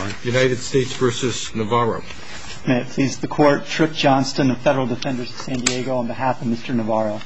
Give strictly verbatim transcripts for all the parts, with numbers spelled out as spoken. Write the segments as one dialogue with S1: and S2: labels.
S1: morning.
S2: United States v. Navarro.
S3: May it please the Court, Tripp Johnston of Federal Defenders of San Diego on behalf of Mister Navarro.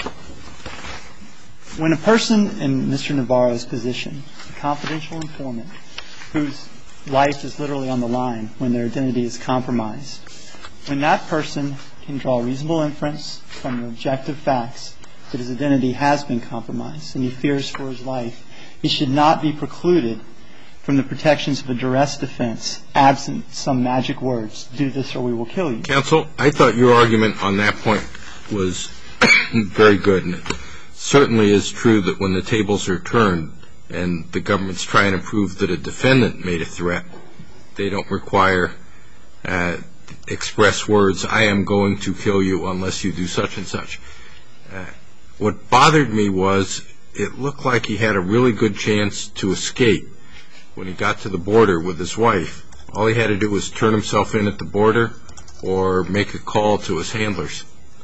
S3: When a person in Mister Navarro's position, a confidential informant, whose life is literally on the line when their identity is compromised, when that person can draw reasonable inference from the objective facts that his identity has been compromised and he fears for his life, he should not be precluded from the protections of a duress defense, absent some magic words, do this or we will kill you.
S2: Counsel, I thought your argument on that point was very good, and it certainly is true that when the tables are turned and the government's trying to prove that a defendant made a threat, they don't require uh, express words, I am going to kill you unless you do such and such. Uh, what bothered me was it looked like he had a really good chance to escape when he got to the border with his wife. All he had to do was turn himself in at the border or make a call to his handlers.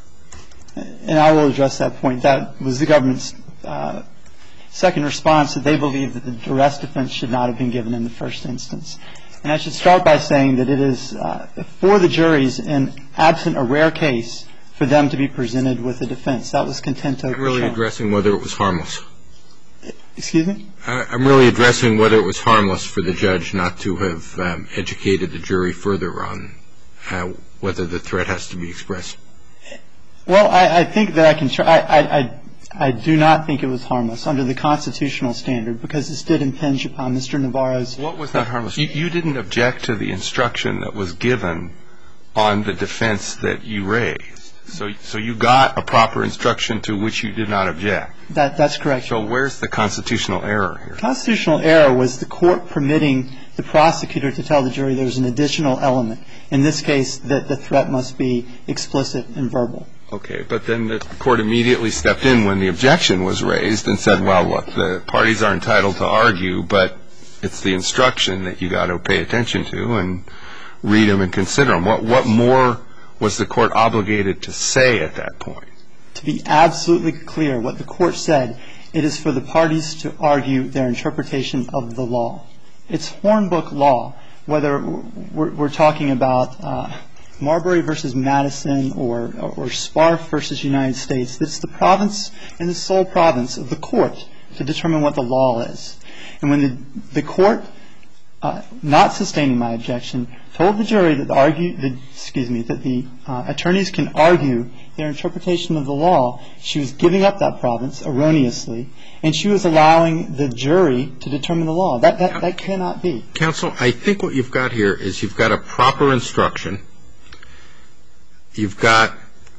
S3: And I will address that point. That was the government's uh, second response, that they believe that the duress defense should not have been given in the first instance. And I should start by saying that it is uh, for the juries, in absent a rare case, for them to be presented with a defense. That was Contento.
S2: I'm really addressing whether it was harmless.
S3: Excuse me?
S2: I'm really addressing whether it was harmless for the judge not to have um, educated the jury further on uh, whether the threat has to be expressed.
S3: Well, I, I think that I can try. I, I, I do not think it was harmless under the constitutional standard, because this did impinge upon Mister Navarro's.
S1: What was not harmless? You, you didn't object to the instruction that was given on the defense that you raised. So, so you got a proper instruction to which you did not object.
S3: That, that's correct.
S1: So where's the constitutional error here?
S3: Constitutional error was the court permitting the prosecutor to tell the jury there's an additional element. In this case, that the threat must be explicit and verbal.
S1: Okay, but then the court immediately stepped in when the objection was raised and said, well, look, the parties are entitled to argue, but it's the instruction that you got to pay attention to and read them and consider them. What, what more was the court obligated to say at that point?
S3: To be absolutely clear, what the court said, it is for the parties to argue their interpretation of the law. It's Hornbook law, whether we're, we're talking about uh, Marbury versus Madison or, or Sparf versus United States. It's the province and the sole province of the court to determine what the law is. And when the, the court, uh, not sustaining my objection, told the jury that the argue, the, excuse me, that the uh, attorneys can argue their interpretation of the law, she was giving up that province erroneously, and she was allowing the jury to determine the law. That that, that cannot be.
S2: Counsel, I think what you've got here is you've got a proper instruction. You've got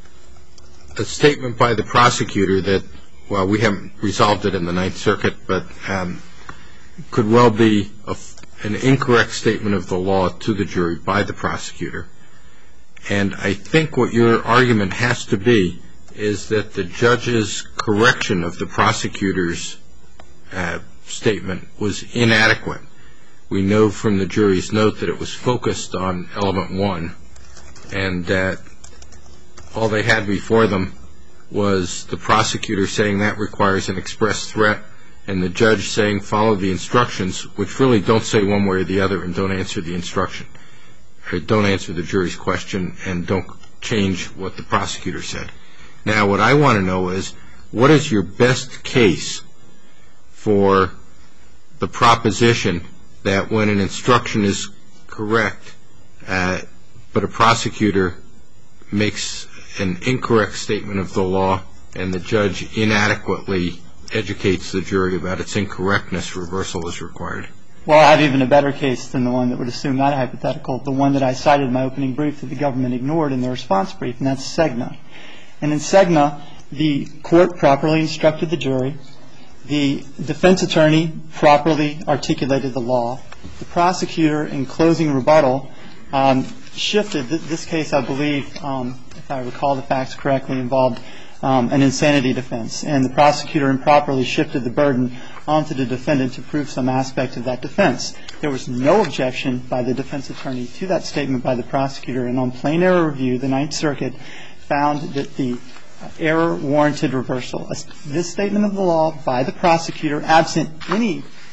S2: a statement by the prosecutor that, well, we haven't resolved it in the Ninth Circuit, but um, could well be a an incorrect statement of the law to the jury by the prosecutor. And I think what your argument has to be is that the judge's correction of the prosecutor's uh, statement was inadequate. We know from the jury's note that it was focused on element one, and that all they had before them was the prosecutor saying that requires an express threat, and the judge saying follow the instructions, which really don't say one way or the other and don't answer the instruction, or don't answer the jury's question and don't change what the prosecutor said. Now, what I want to know is, what is your best case for the proposition that when an instruction is correct, uh, but a prosecutor makes an incorrect statement of the law and the judge inadequately educates the jury about its incorrectness, reversal is required?
S3: Well, I have even a better case than the one that would assume that hypothetical, the one that I cited in my opening brief that the government ignored in the response brief, and that's Segna. And in Segna, the court properly instructed the jury. The defense attorney properly articulated the law. The prosecutor, in closing rebuttal, um, shifted. This case, I believe, um, if I recall the facts correctly, involved Um, an insanity defense, and the prosecutor improperly shifted the burden onto the defendant to prove some aspect of that defense. There was no objection by the defense attorney to that statement by the prosecutor, and on plain error review, the Ninth Circuit found that the error warranted reversal. This statement of the law by the prosecutor, absent any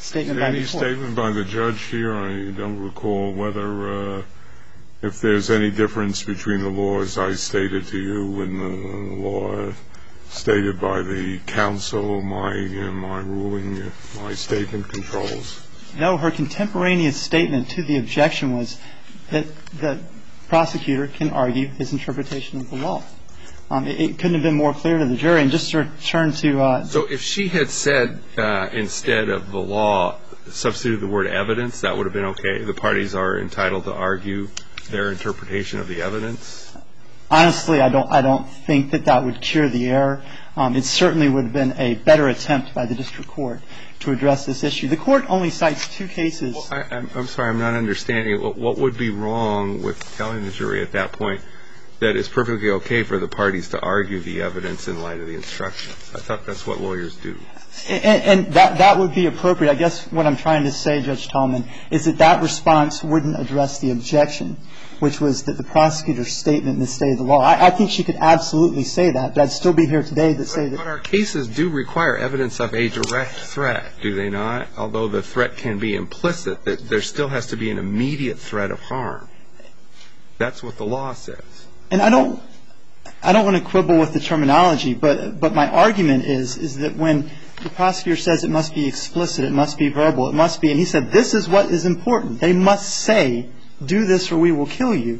S3: statement by the court.
S4: Any statement by the judge here? I don't recall whether, uh, if there's any difference between the laws I stated to you and the law stated by the counsel, my, uh, my ruling, my statement controls.
S3: No, her contemporaneous statement to the objection was that the prosecutor can argue his interpretation of the law. Um, it, it couldn't have been more clear to the jury. And just to turn to uh,
S1: so if she had said uh, instead of the law, substituted the word evidence, that would have been okay. The parties are entitled to argue their interpretation of the evidence.
S3: Honestly, I don't. I don't think that that would cure the error. Um, it certainly would have been a better attempt by the district court to address this issue. The court only cites two cases.
S1: Well, I, I'm, I'm sorry, I'm not understanding. What, what would be wrong with telling the jury at that point that it's perfectly okay for the parties to argue the evidence in light of the instructions? I thought that's what lawyers do.
S3: And, and that that would be appropriate. I guess what I'm trying to say, Judge Tallman, is that that response wouldn't address the objection, which was that the prosecutor's statement misstated the law. I, I think she could absolutely say that, but I'd still be here today to say that.
S1: But our cases do require evidence of a direct threat, do they not? Although the threat can be implicit, that there still has to be an immediate threat of harm. That's what the law says.
S3: And I don't, I don't want to quibble with the terminology, but but my argument is is that when the prosecutor says it must be explicit, it must be verbal, it must be, and he said this is what is important. They must say, do this or we will kill you.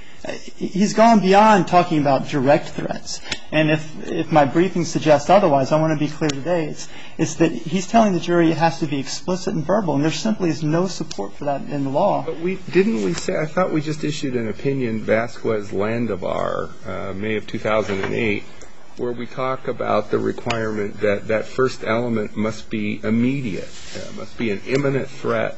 S3: He's gone beyond talking about direct threats. And if if my briefing suggests otherwise, I want to be clear today. It's it's that he's telling the jury it has to be explicit and verbal, and there simply is no support for that in the law.
S1: But we didn't we say, I thought we just issued an opinion, Vasquez-Landavar, uh, May of two thousand eight, where we talk about the requirement that that first element must be immediate, uh, must be an imminent threat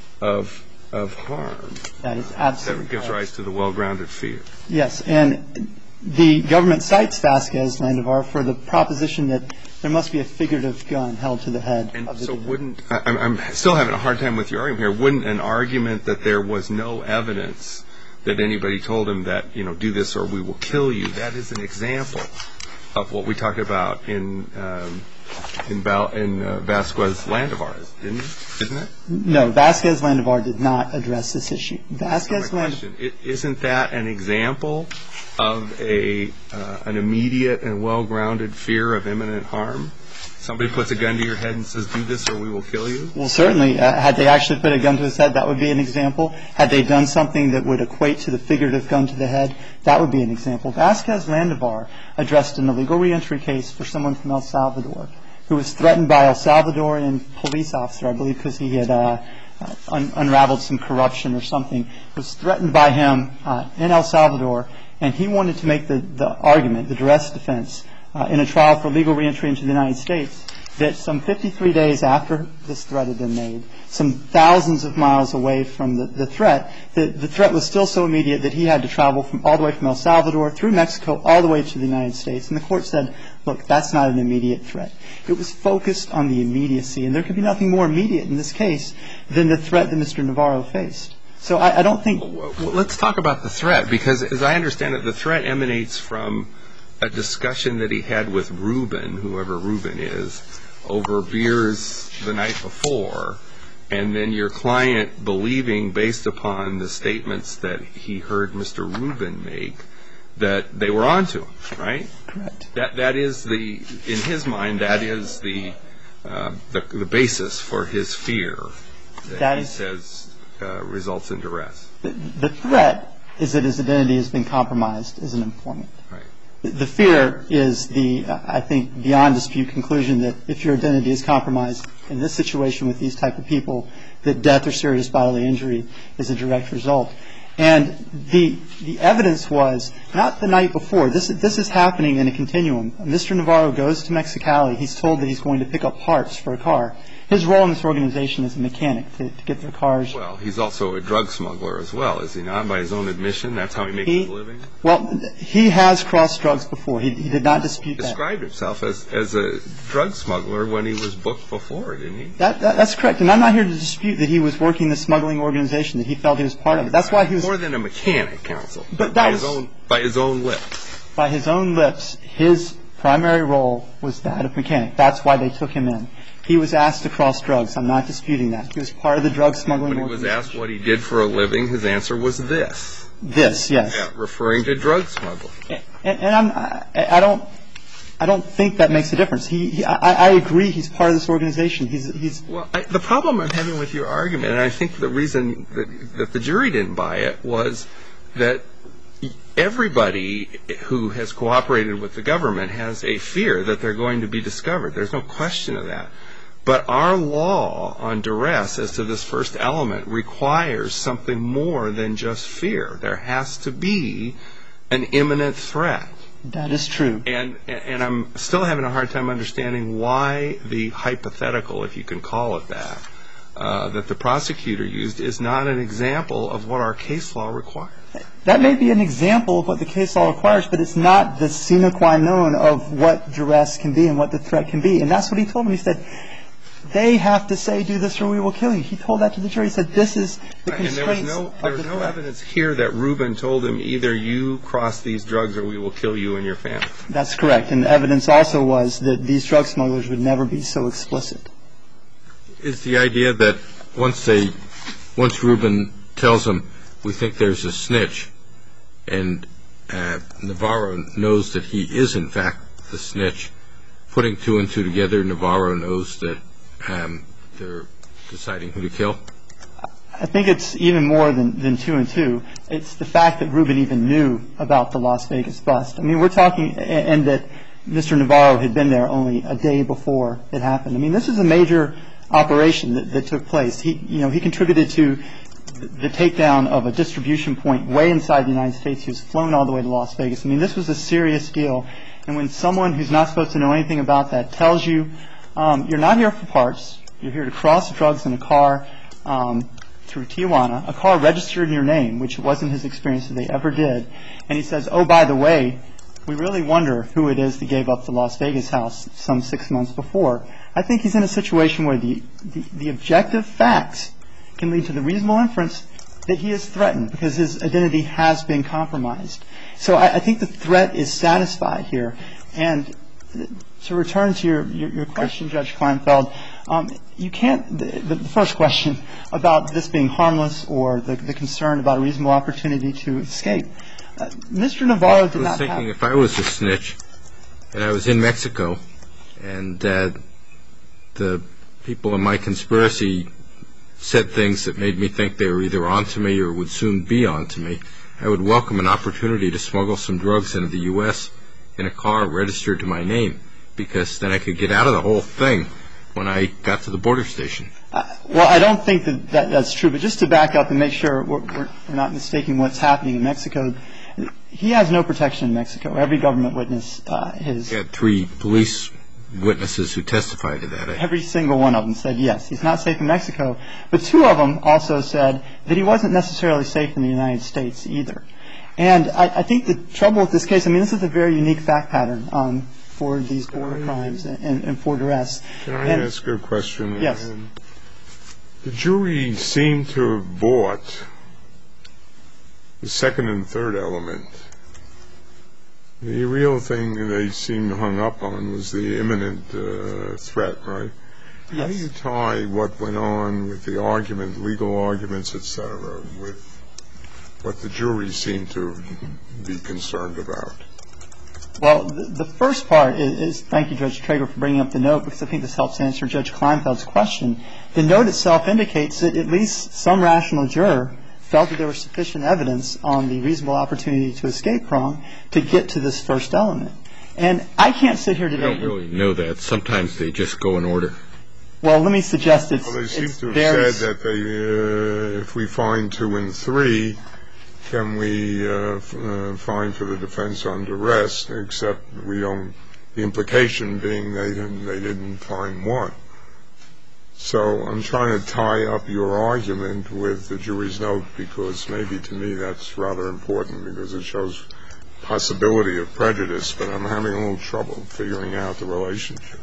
S1: of of harm.
S3: That is absolutely
S1: That gives
S3: correct.
S1: rise to the well-grounded fear.
S3: Yes, and the government cites Vasquez-Landavar for the proposition that there must be a figurative gun held to the head.
S1: And
S3: of the
S1: so
S3: defendant.
S1: wouldn't, I'm, I'm still having a hard time with your argument here, wouldn't an argument that there was no evidence that anybody told him that, you know, do this or we will kill you, that is an example of what we talked about in um, in, Val, in uh, Vasquez-Landavar, didn't it? Didn't it?
S3: No, Vasquez-Landavar did not address this issue. Vasquez-Landavar.
S1: Isn't that an example of a uh, an immediate and well-grounded fear of imminent harm? Somebody puts a gun to your head and says, do this or we will kill you?
S3: Well, certainly. Uh, had they actually put a gun to his head, that would be an example. Had they done something that would equate to the figurative gun to the head, that would be an example. Vasquez-Landavar addressed an illegal reentry case for someone from El Salvador who was threatened by El Salvadorian police officer, I believe because he had uh, un- unraveled some corruption or something, was threatened by him uh, in El Salvador, and he wanted to make the, the argument, the duress defense, uh, in a trial for legal reentry into the United States, that some fifty-three days after this threat had been made, some thousands of miles away from the, the threat, the, the threat was still so immediate that he had to travel from all the way from El Salvador through Mexico all the way to the United States. And the court said, look, that's not an immediate threat. It was focused on the immediacy, and there could be nothing more immediate in this case than the threat that Mister Navarro faced. So I, I don't think...
S1: Well, let's talk about the threat, because as I understand it, the threat emanates from a discussion that he had with Ruben, whoever Ruben is, over beers the night before, and then your client believing, based upon the statements that he heard Mister Ruben make, that they were onto him, right?
S3: Correct.
S1: That that is the, in his mind, that is the uh, the, the basis for his fear that,
S3: that
S1: he
S3: is,
S1: says uh, results in duress.
S3: The, the threat is that his identity has been compromised as an informant.
S1: Right.
S3: The fear is the, I think, beyond dispute conclusion that if your identity is compromised in this situation with these type of people, that death or serious bodily injury is a direct result. And the the evidence was not the night before. This this is happening in a continuum. Mister Navarro goes to Mexicali. He's told that he's going to pick up parts for a car. His role in this organization is a mechanic to, to get their cars.
S1: Well, he's also a drug smuggler as well, is he not? By his own admission, that's how he makes
S3: he,
S1: his living?
S3: Well, he has crossed drugs before. He, he did not dispute that. He
S1: described himself as, as a drug smuggler when he was booked before, didn't he?
S3: That, that, that's correct. And I'm not here to dispute that he was working the smuggling organization, that he felt he was part of it. That's why he was...
S1: More than a mechanic, counsel.
S3: But
S1: by,
S3: that
S1: his
S3: was,
S1: own, by his own lips.
S3: By his own lips, his primary role was that of mechanic. That's why they took him in. He was asked to cross drugs. I'm not disputing that. He was part of the drug smuggling
S1: When he was
S3: organization.
S1: asked what he did for a living, his answer was this.
S3: This, yes.
S1: Yeah, referring to drug smuggling.
S3: And, and I'm, I, I don't, I don't think that makes a difference. He, he I, I agree. He's part of this organization. He's, he's.
S1: Well, I, the problem I'm having with your argument, and I think the reason that, that the jury didn't buy it was that everybody who has cooperated with the government has a fear that they're going to be discovered. There's no question of that. But our law on duress as to this first element requires something more than just fear. There has to be an imminent threat.
S3: That is true.
S1: And and I'm still having a hard time understanding why the hypothetical, if you can call it that, uh, that the prosecutor used is not an example of what our case law requires.
S3: That may be an example of what the case law requires, but it's not the sine qua non of what duress can be and what the threat can be. And that's what he told me. He said, they have to say, do this or we will kill you. He told that to the jury. He said, this is the constraints
S1: and there was no, there
S3: of
S1: was
S3: the
S1: no
S3: threat.
S1: evidence here that Reuben told him either you cross these drugs or we will kill you and your family.
S3: That's correct. And the evidence also was that these drug smugglers would never be so explicit.
S2: Is the idea that once they, once Reuben tells them, we think there's a snitch, and uh, Navarro knows that he is in fact the snitch, putting two and two together, Navarro knows that um, they're deciding who to kill?
S3: I think it's even more than, than two and two. It's the fact that Reuben even knew about the Las Vegas bust. I mean, we're talking, and that Mister Navarro had been there only a day before it happened. I mean, this is a major operation that, that took place. He, you know, he contributed to the takedown of a distribution point way inside the United States. He was flown all the way to Las Vegas. I mean, this was a serious deal. And when someone who's not supposed to know anything about that tells you, um, you're not here for parts, you're here to cross drugs in a car um, through Tijuana, a car registered in your name, which wasn't his experience that they ever did, and he says, oh, by the way, we really wonder who it is that gave up the Las Vegas house some six months before. I think he's in a situation where the, the, the objective facts can lead to the reasonable inference that he is threatened because his identity has been compromised. So I, I think the threat is satisfied here. And to return to your, your, your question, Judge Kleinfeld, um, you can't, the, the first question about this being harmless or the, the concern about a reasonable opportunity to escape. Uh, Mister Navarro did not have...
S2: I was thinking if I was a snitch and I was in Mexico and uh, the people in my conspiracy said things that made me think they were either onto me or would soon be onto me, I would welcome an opportunity to smuggle some drugs into the U S in a car registered to my name, because then I could get out of the whole thing when I got to the border station.
S3: Uh, well, I don't think that, that that's true, but just to back up and make sure we're, we're, we're not mistaking what's happening in Mexico, he has no protection in Mexico. Every government witness uh, has...
S2: He had three police witnesses who testified to that.
S3: Every single one of them said yes, he's not safe in Mexico. But two of them also said that he wasn't necessarily safe in the United States either. And I, I think the trouble with this case, I mean, this is a very unique fact pattern um, for these border crimes and, and, and for duress.
S4: Can I
S3: and,
S4: ask a question?
S3: Yes.
S4: The jury seemed to have bought the second and third element. The real thing they seemed hung up on was the imminent uh, threat, right?
S3: Yes.
S4: How do you tie what went on with the argument, legal arguments, et cetera, with what the jury seemed to be concerned about?
S3: Well, the, the first part is, is, thank you, Judge Trager, for bringing up the note, because I think this helps answer Judge Kleinfeld's question. The note itself indicates that at least some rational juror felt that there was sufficient evidence on the reasonable opportunity to escape prong to get to this first element. And I can't sit here today.
S2: I don't really know that. Sometimes they just go in order.
S3: Well, let me suggest it's
S4: Well, they seem
S3: it's
S4: to have
S3: very
S4: said that they, uh, if we find two and three, can we uh, f- uh, find for the defense on duress, except we don't, the implication being they didn't, they didn't find one. So I'm trying to tie up your argument with the jury's note, because maybe to me that's rather important, because it shows possibility of prejudice, but I'm having a little trouble figuring out the relationship.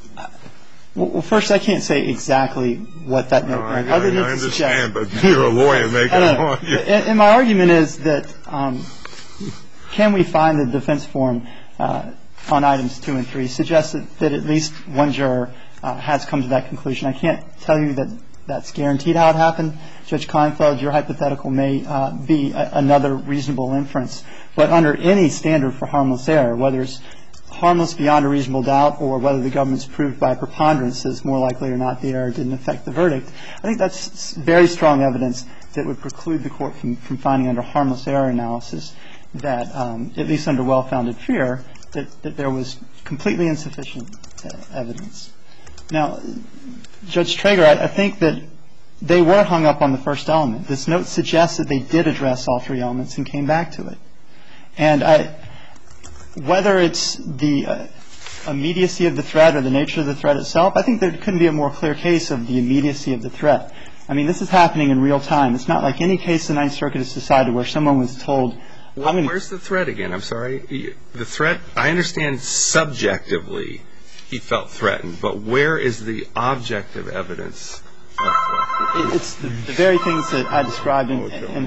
S3: Well, first, I can't say exactly what that note
S4: No, I,
S3: meant, other than
S4: I
S3: to
S4: understand,
S3: suggest.
S4: but you're a lawyer making
S3: I
S4: an
S3: know.
S4: argument.
S3: And, and my argument is that um, can we find the defense form uh, on items two and three suggests that, that at least one juror uh, has come to that conclusion. I can't tell you that that's guaranteed how it happened. Judge Kleinfeld, your hypothetical may uh, be a, another reasonable inference. But under any standard for harmless error, whether it's harmless beyond a reasonable doubt or whether the government's proved by preponderance is more likely or not the error didn't affect the verdict, I think that's very strong evidence that would preclude the court from, from finding under harmless error analysis that, um, at least under well-founded fear, that, that there was completely insufficient uh, evidence. Now, Judge Trager, I, I think that they were hung up on the first element. This note suggests that they did address all three elements and came back to it. And I, whether it's the uh, immediacy of the threat or the nature of the threat itself, I think there couldn't be a more clear case of the immediacy of the threat. I mean, this is happening in real time. It's not like any case the Ninth Circuit has decided where someone was told,
S1: well,
S3: I'm going to...
S1: Where's the threat again? I'm sorry. The threat, I understand subjectively he felt threatened, but where is the objective evidence of threat?
S3: It's the, the very things that I described in... in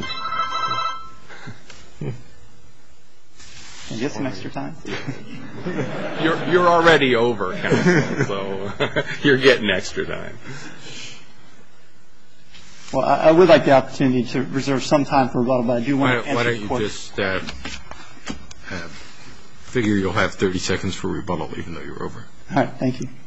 S3: Can I get some extra time?
S1: You're, you're already over, counsel, so you're getting extra time.
S3: Well, I, I would like the opportunity to reserve some time for rebuttal, but I do want to answer
S2: Why don't
S3: the
S2: you
S3: court.
S2: just uh, uh, figure you'll have thirty seconds for rebuttal, even though you're over.
S3: All right. Thank you.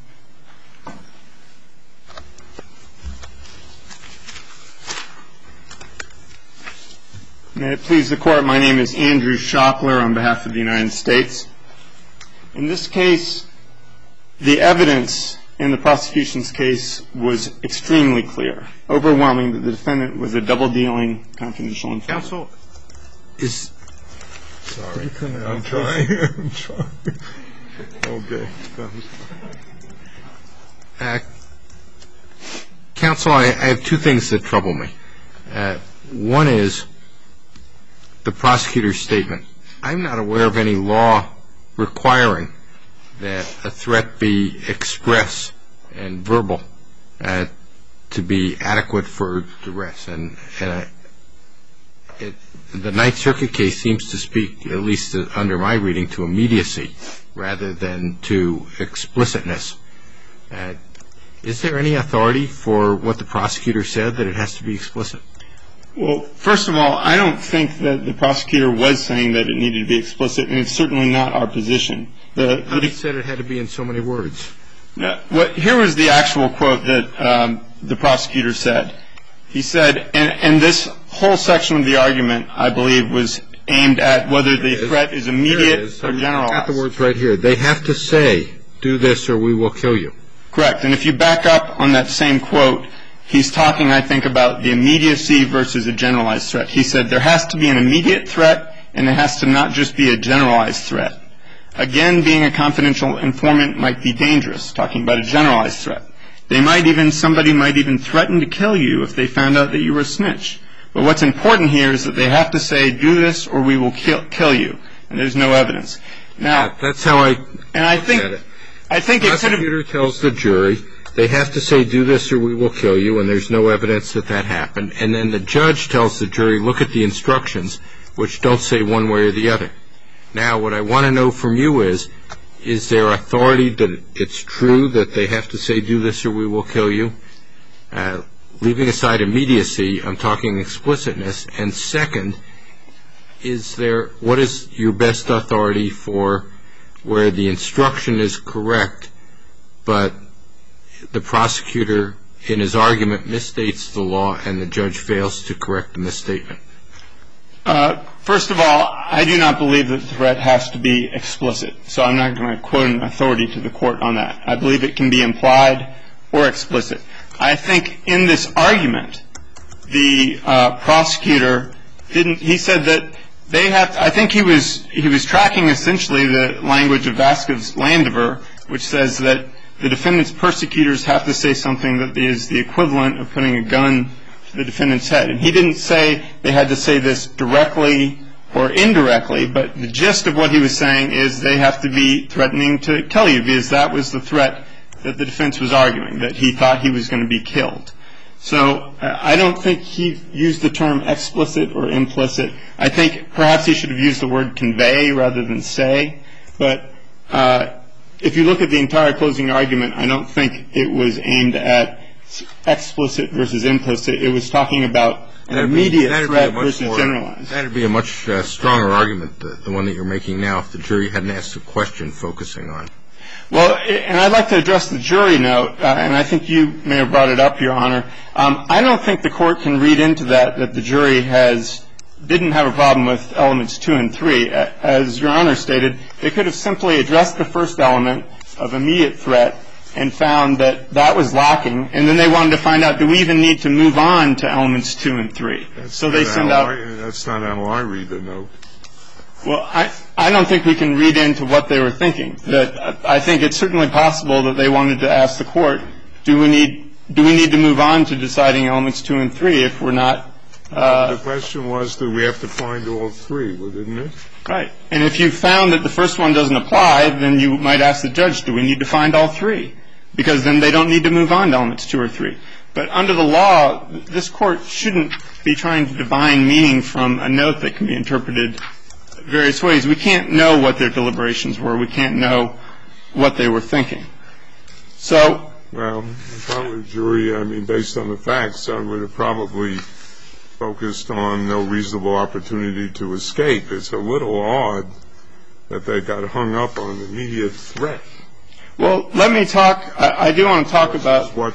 S5: May it please the Court, my name is Andrew Shopler on behalf of the United States. In this case, the evidence in the prosecution's case was extremely clear, overwhelming that the defendant was a double-dealing confidential informant.
S2: Counsel, is... Sorry.
S4: I'm trying. I'm trying. Okay.
S2: Uh, counsel, I, I have two things that trouble me. Uh, one is the prosecutor's statement. I'm not aware of any law requiring that a threat be express and verbal uh, to be adequate for duress. And, and I, it, the Ninth Circuit case seems to speak, at least under my reading, to immediacy rather than to explicitness. Uh, is there any authority for what the prosecutor said that it has to be explicit?
S5: Well, first of all, I don't think that the prosecutor was saying that it needed to be explicit, and it's certainly not our position. The,
S2: But he said it had to be in so many words.
S5: No, what, here was the actual quote that um, the prosecutor said. He said, and, and this whole section of the argument, I believe, was aimed at whether the threat is immediate
S2: is.
S5: or generalized.
S2: I've got the words right here. They have to say, do this or we will kill you.
S5: Correct. And if you back up on that same quote, he's talking, I think, about the immediacy versus a generalized threat. He said there has to be an immediate threat, and it has to not just be a generalized threat. Again, being a confidential informant might be dangerous, talking about a generalized threat. They might even, somebody might even threaten to kill you if they found out that you were a snitch. But what's important here is that they have to say, do this or we will kill, kill you. And there's no evidence. Now,
S2: that's how I
S5: and I think,
S2: look at it.
S5: I think it
S2: The
S5: could have...
S2: prosecutor tells the jury, they have to say, do this or we will kill you, and there's no evidence that that happened. And then the judge tells the jury, look at the instructions, which don't say one way or the other. Now, what I want to know from you is, is there authority that it's true that they have to say, do this or we will kill you? Uh, leaving aside immediacy, I'm talking explicitness. And second, is there, what is your best authority for where the instruction is correct, but the prosecutor in his argument misstates the law and the judge fails to correct the misstatement?
S5: Uh, first of all, I do not believe that the threat has to be explicit. So I'm not going to quote an authority to the court on that. I believe it can be implied or explicit. I think in this argument, the uh, prosecutor didn't, he said that they have, I think he was, he was tracking essentially the language of Vasquez-Landover, which says that the defendant's persecutors have to say something that is the equivalent of putting a gun to the defendant's head. And he didn't say they had to say this directly or indirectly, but the gist of what he was saying is they have to be threatening to kill you, because that was the threat that the defense was arguing, that he thought he was going to be killed. So uh, I don't think he used the term explicit or implicit. I think perhaps he should have used the word convey rather than say. But uh, if you look at the entire closing argument, I don't think it was aimed at explicit versus implicit. It was talking about an immediate threat versus generalized.
S2: That would be a much uh, stronger argument, the, the one that you're making now, if the jury hadn't asked a question focusing on.
S5: Well, and I'd like to address the jury note, uh, and I think you may have brought it up, Your Honor. Um, I don't think the court can read into that that the jury has didn't have a problem with elements two and three. As Your Honor stated, they could have simply addressed the first element of immediate threat and found that that was lacking, and then they wanted to find out, do we even need to move on to elements two and three?
S4: That's
S5: so they send out.
S4: I, that's not how I read the note.
S5: Well, I I don't think we can read into what they were thinking. That I think it's certainly possible that they wanted to ask the court, do we need do we need to move on to deciding elements two and three if we're not. Uh,
S4: the question was, do we have to find all three, didn't it?
S5: Right. And if you found that the first one doesn't apply, then you might ask the judge, do we need to find all three? Because then they don't need to move on to elements two or three. But under the law, this court shouldn't be trying to divine meaning from a note that can be interpreted various ways. We can't know what their deliberations were. We can't know what they were thinking. So.
S4: Well, if I were a jury, I mean, based on the facts, I would have probably focused on no reasonable opportunity to escape. It's a little odd that they got hung up on immediate threat.
S5: Well, let me talk. I, I do want to talk about
S4: what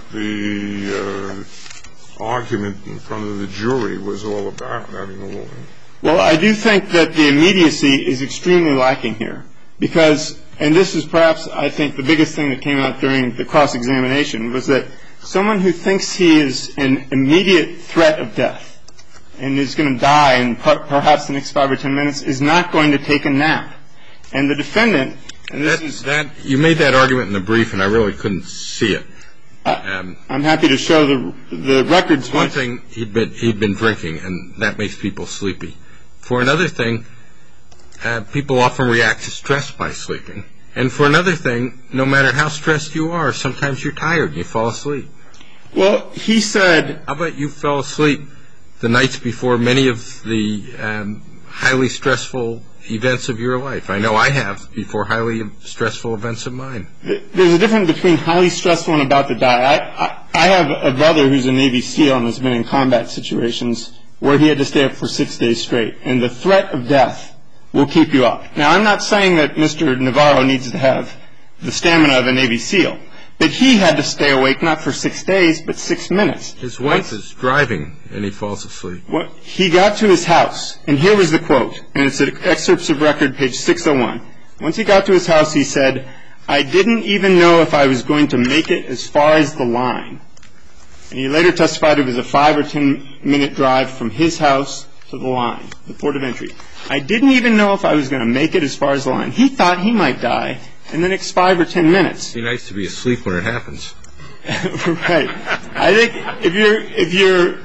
S4: the uh, argument in front of the jury was all about. I mean,
S5: well, I do think that the immediacy is extremely lacking here because, and this is perhaps, I think, the biggest thing that came out during the cross-examination was that someone who thinks he is an immediate threat of death and is going to die in per- perhaps the next five or ten minutes is not going to take a nap. And the defendant, and this
S2: that,
S5: is
S2: that you made that argument in the brief, and I really couldn't see it.
S5: Um, I'm happy to show the the records.
S2: One thing, he'd been he'd been drinking, and that makes people sleepy. For another thing, uh, people often react to stress by sleeping. And for another thing, no matter how stressed you are, sometimes you're tired and you fall asleep.
S5: Well, he said.
S2: How about you fell asleep the nights before many of the um, highly stressful events of your life? I know I have before highly stressful events of mine.
S5: There's a difference between highly stressful and about to die. I, I, I have a brother who's a Navy SEAL and has been in combat situations where he had to stay up for six days straight. And the threat of death will keep you up. Now, I'm not saying that Mister Navarro needs to have the stamina of a Navy SEAL, but he had to stay awake not for six days, but six minutes.
S2: His wife is driving, and he falls asleep.
S5: Well, he got to his house, and here was the quote, and it's at excerpts of record, page six oh one. Once he got to his house, he said, "I didn't even know if I was going to make it as far as the line." And he later testified it was a five or ten minute drive from his house to the line, the port of entry. "I didn't even know if I was going to make it as far as the line." He thought he might die in the next five or ten minutes.
S2: It'd be nice to be asleep when it happens.
S5: Right. I think if you're if you're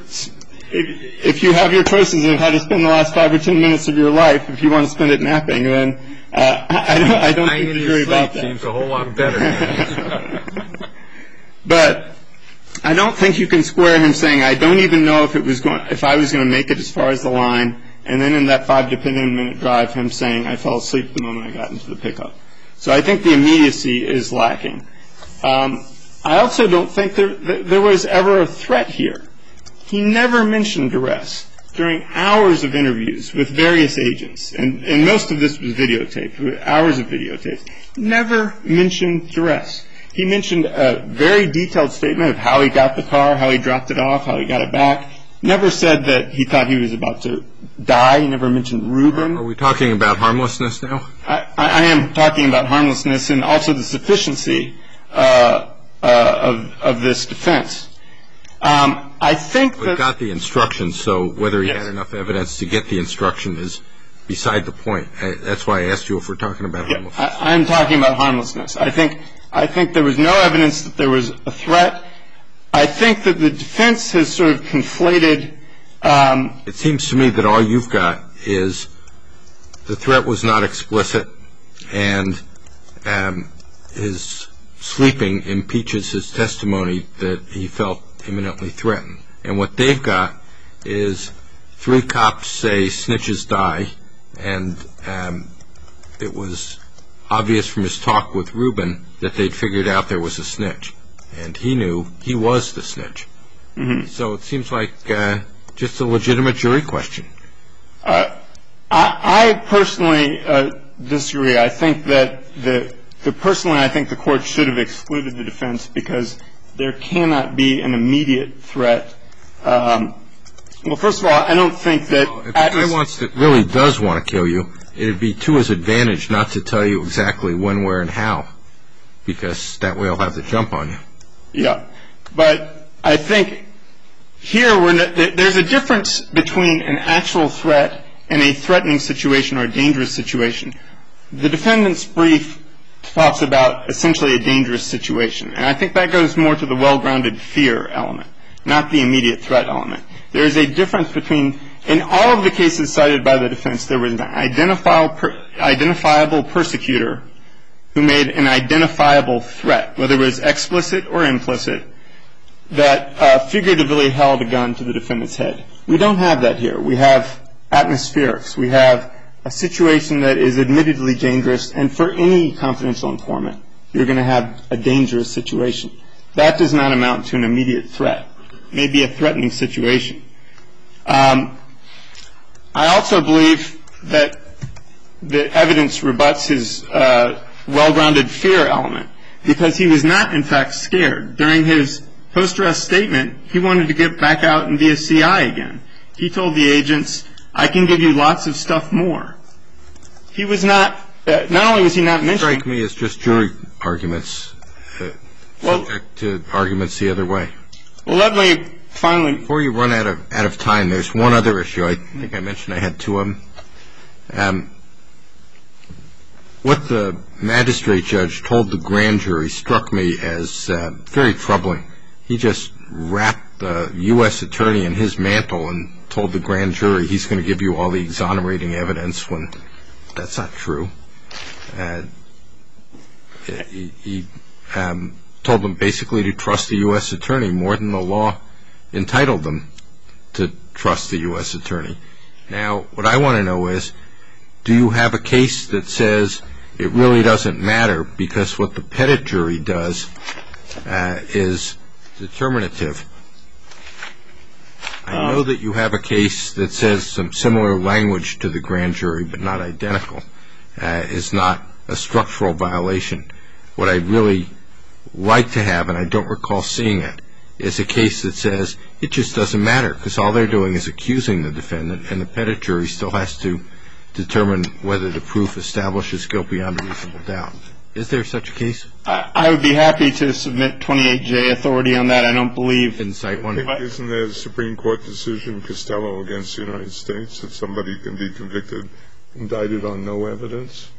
S5: if, if you have your choices of how to spend the last five or ten minutes of your life, if you want to spend it napping, then uh, I don't I don't think the jury about that.
S2: Seems a whole lot better.
S5: But I don't think you can square him saying, "I don't even know if it was going if I was going to make it as far as the line," and then in that five to ten minute drive, him saying, "I fell asleep the moment I got into the pickup." So I think the immediacy is lacking. Um, I also don't think there, there was ever a threat here. He never mentioned duress during hours of interviews with various agents, and, and most of this was videotaped, hours of videotapes. Never mentioned duress. He mentioned a very detailed statement of how he got the car, how he dropped it off, how he got it back. Never said that he thought he was about to die. He never mentioned Reuben.
S2: Are we talking about harmlessness now?
S5: I, I am talking about harmlessness and also the sufficiency uh, uh, of, of this defense. Um, I think that...
S2: We got the instruction, so whether he
S5: yes.
S2: had enough evidence to get the instruction is beside the point. I, that's why I asked you if we're talking about
S5: yeah,
S2: harmlessness.
S5: I, I'm talking about harmlessness. I think, I think there was no evidence that there was a threat. I think that the defense has sort of conflated... Um,
S2: it seems to me that all you've got is the threat was not explicit and um, his sleeping impeaches his testimony that he felt imminently threatened. And what they've got is three cops say snitches die, and um, it was obvious from his talk with Rubin that they'd figured out there was a snitch, and he knew he was the snitch. Mm-hmm. So it seems like uh, just a legitimate jury question.
S5: Uh, I, I personally uh, disagree. I think that the, the personally, I think the court should have excluded the defense because there cannot be an immediate threat. Um, well, first of all, I don't think that
S2: well, if the guy wants to, really does want to kill you, it'd be to his advantage not to tell you exactly when, where, and how, because that way he'll have to jump on you.
S5: Yeah, but I think here we're not, there's a difference between an actual threat and a threatening situation or a dangerous situation. The defendant's brief talks about essentially a dangerous situation, and I think that goes more to the well-grounded fear element, not the immediate threat element. There is a difference between, in all of the cases cited by the defense, there was an identifiable, per, identifiable persecutor who made an identifiable threat, whether it was explicit or implicit, that uh, figuratively held a gun to the defendant's head. We don't have that here. We have atmospherics. We have a situation that is admittedly dangerous, and for any confidential informant, you're going to have a dangerous situation. That does not amount to an immediate threat. It may be a threatening situation. Um, I also believe that the evidence rebuts his uh, well-grounded fear element because he was not, in fact, scared. During his post-arrest statement, he wanted to get back out and be a C I again. He told the agents, I can give you lots of stuff more. He was not, uh, not only was he not mentioning...
S2: Strike me as just jury arguments, uh,
S5: well,
S2: subject to arguments the other way.
S5: Well, let me finally...
S2: Before you run out of out of time, there's one other issue. I think I mentioned I had two of them. Um, what the magistrate judge told the grand jury struck me as uh, very troubling. He just wrapped the U S attorney in his mantle and told the grand jury he's going to give you all the exonerating evidence when that's not true. Uh, he he um, told them basically to trust the U S attorney more than the law entitled them to trust the U S attorney. Now, what I want to know is, do you have a case that says it really doesn't matter because what the petit jury does uh, is determinative? I know that you have a case that says some similar language to the grand jury, but not identical, uh, is not a structural violation. What I'd really like to have, and I don't recall seeing it, is a case that says it just doesn't matter because all they're doing is accusing the defendant, and the petit jury still has to determine whether the proof establishes guilt beyond a reasonable doubt. Is there such a case?
S5: I, I would be happy to submit twenty-eight J authority on that. I don't believe...
S2: Incite one.
S4: Isn't there a Supreme Court decision, Costello against the United States, that somebody can be convicted, indicted on no evidence?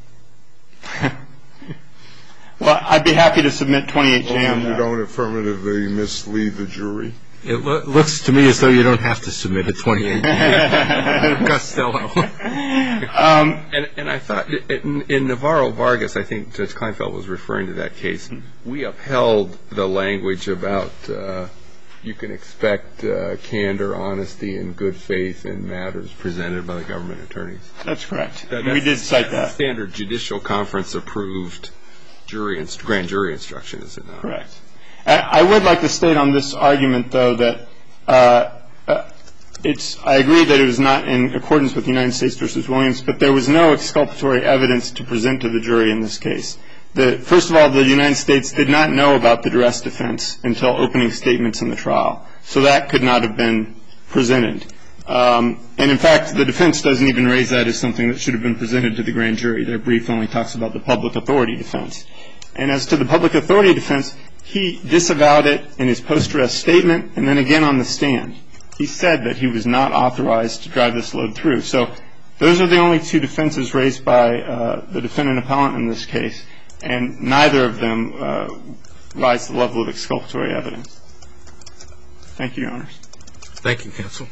S5: Well, I'd be happy to submit twenty-eight J on that.
S4: You don't affirmatively mislead the jury.
S2: It lo- looks to me as though you don't have to submit a twenty-eight J. Costello.
S1: Um, and, and I thought in, in Navarro-Vargas, I think Judge Kleinfeld was referring to that case, we upheld the language about uh, you can expect uh, candor, honesty, and good faith in matters presented by the government attorneys.
S5: That's correct.
S1: That,
S5: we did cite that.
S1: Standard judicial conference approved jury inst- grand jury instruction, is it not?
S5: Correct. I would like to state on this argument, though, that uh, uh, it's, I agree that it was not in accordance with United States versus Williams, but there was no exculpatory evidence to present to the jury in this case. The, first of all, the United States did not know about the duress defense until opening statements in the trial, so that could not have been presented. Um, and, in fact, the defense doesn't even raise that as something that should have been presented to the grand jury. Their brief only talks about the public authority defense. And as to the public authority defense, he disavowed it in his post-arrest statement and then again on the stand. He said that he was not authorized to drive this load through. So those are the only two defenses raised by uh, the defendant appellant in this case, and neither of them uh, rise to the level of exculpatory evidence. Thank you, Your Honors.
S2: Thank you, counsel.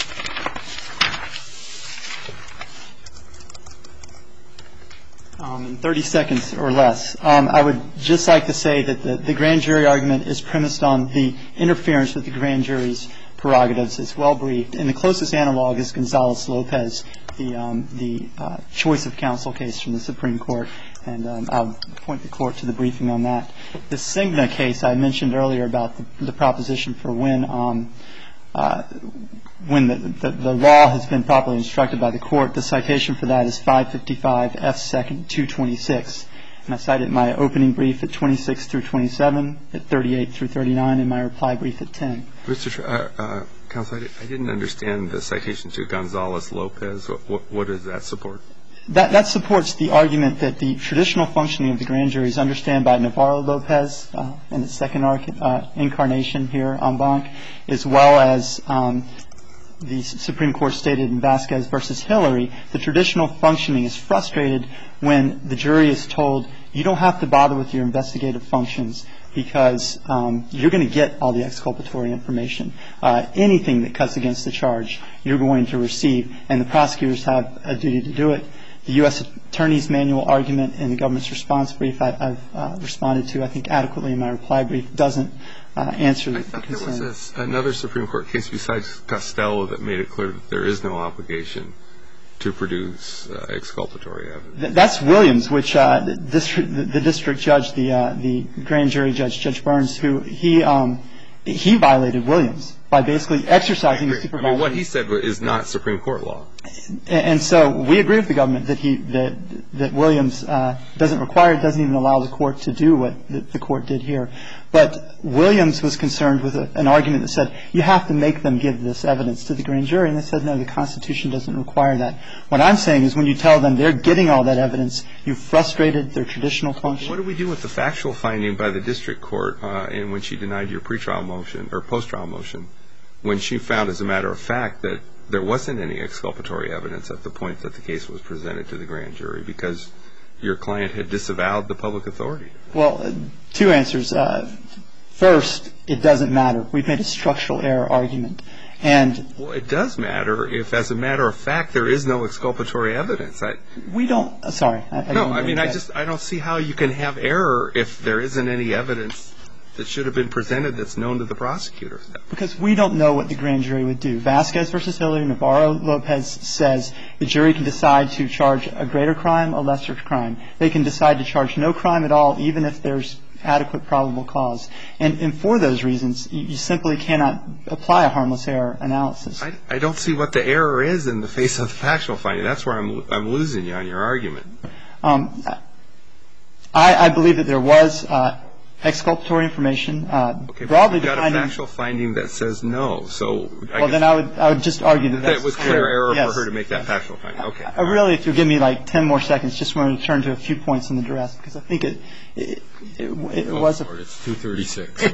S3: Um, in thirty seconds or less, um, I would just like to say that the, the grand jury argument is premised on the interference with the grand jury's prerogatives. It's well briefed. And the closest analog is Gonzales-Lopez, the, um, the uh, choice of counsel case from the Supreme Court. and um, I'll point the Court to the briefing on that. The Cigna case I mentioned earlier about the, the proposition for when um, uh, when the, the, the law has been properly instructed by the Court, the citation for that is five fifty-five F second two twenty-six. And I cited my opening brief at twenty-six through twenty-seven, at thirty-eight through thirty-nine, and my reply brief at ten.
S1: Mister Tr- uh, uh, Counsel, I didn't understand the citation to Gonzales-Lopez. What, what, what does that support?
S3: That, that supports the argument that the traditional functioning of the grand jury is understood by Navarro-Lopez uh, in its second arc, uh, incarnation here en banc, as well as um, the Supreme Court stated in Vasquez versus Hillary. The traditional functioning is frustrated when the jury is told, you don't have to bother with your investigative functions because um, you're going to get all the exculpatory information. Uh, anything that cuts against the charge, you're going to receive, and the prosecutors have a duty to do it. The U S Attorney's Manual argument in the government's response brief I, I've uh, responded to, I think, adequately in my reply brief, doesn't uh, answer the
S1: I thought
S3: concern.
S1: there was a, another Supreme Court case besides Costello that made it clear that there is no obligation to produce uh, exculpatory evidence.
S3: Th- that's Williams, which uh, the, district, the, the district judge, the uh, the grand jury judge, Judge Burns, who he um, he violated Williams by basically exercising his supervisory.
S1: I mean, what he said is not Supreme Court law.
S3: And, and so we agree with the government that he that that Williams uh, doesn't require, doesn't even allow the court to do what the, the court did here. But Williams was concerned with a, an argument that said you have to make them give this evidence to the grand jury, and they said no, the Constitution doesn't require that. What I'm saying is when you tell them they're getting all that evidence, you've frustrated their traditional function.
S1: What do we do with the factual finding by the district court uh, in when she denied your pretrial motion or post-trial motion, when she found, as a matter of fact, that there wasn't any exculpatory evidence at the point that the case was presented to the grand jury because your client had disavowed the public authority?
S3: Well, uh, two answers. Uh, first, it doesn't matter. We've made a structural error argument. And
S1: well, it does matter if, as a matter of fact, there is no exculpatory evidence. I,
S3: we don't. Uh, sorry. I, I
S1: no, I mean, I just I don't see how you can have error if there isn't any evidence that should have been presented that's known to the prosecutor.
S3: Because we don't know what the grand jury would do. Vasquez versus Hillary, Navarro-Lopez says the jury can decide to charge a greater crime, a lesser crime. They can decide to charge no crime at all, even if there's adequate probable cause. And, and for those reasons, you, you simply cannot apply a harmless error analysis.
S1: I, I don't see what the error is in the face of the factual finding. That's where I'm I'm losing you on your argument. Um,
S3: I, I believe that there was uh, exculpatory information. Uh,
S1: okay,
S3: broadly
S1: but you've got
S3: defined
S1: a factual finding that says no. So I
S3: well, then I would I would just argue that
S1: that
S3: that's
S1: was clear error
S3: yes.
S1: for her to make that factual finding. Okay.
S3: I really, if you'll give me like ten more seconds, just want to turn to a few points on the duress because I think it it, it, it
S2: oh,
S3: was a.
S2: Lord, it's two thirty-six.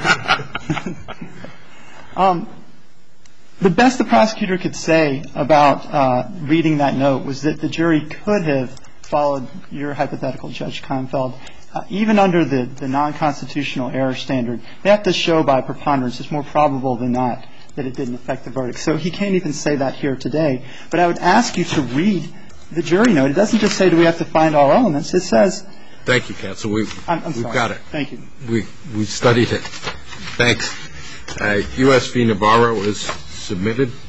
S3: um, the best the prosecutor could say about uh, reading that note was that the jury could have followed your hypothetical, Judge Kleinfeld. Uh, even under the, the non-constitutional error standard, they have to show by preponderance it's more probable than not that it didn't affect the verdict. So he can't even say that here today. But I would ask you to read the jury note. It doesn't just say do we have to find all elements. It says.
S2: Thank you, counsel. We've,
S3: I'm, I'm
S2: we've
S3: sorry.
S2: got it.
S3: Thank you.
S2: We, we've studied it. Thanks. Uh, U S v. Navarro is submitted.